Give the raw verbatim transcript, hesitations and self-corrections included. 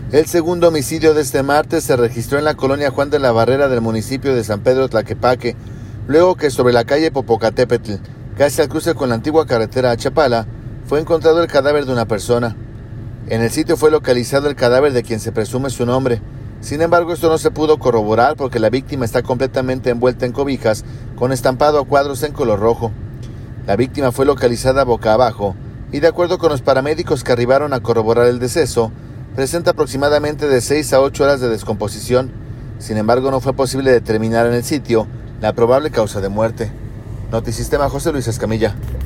El segundo homicidio de este martes se registró en la colonia Juan de la Barrera del municipio de San Pedro Tlaquepaque, luego que sobre la calle Popocatépetl, casi al cruce con la antigua carretera a Chapala, fue encontrado el cadáver de una persona. En el sitio fue localizado el cadáver de quien se presume su nombre. Sin embargo, esto no se pudo corroborar porque la víctima está completamente envuelta en cobijas con estampado a cuadros en color rojo. La víctima fue localizada boca abajo y, de acuerdo con los paramédicos que arribaron a corroborar el deceso, presenta aproximadamente de seis a ocho horas de descomposición. Sin embargo, no fue posible determinar en el sitio la probable causa de muerte. Notisistema, José Luis Escamilla.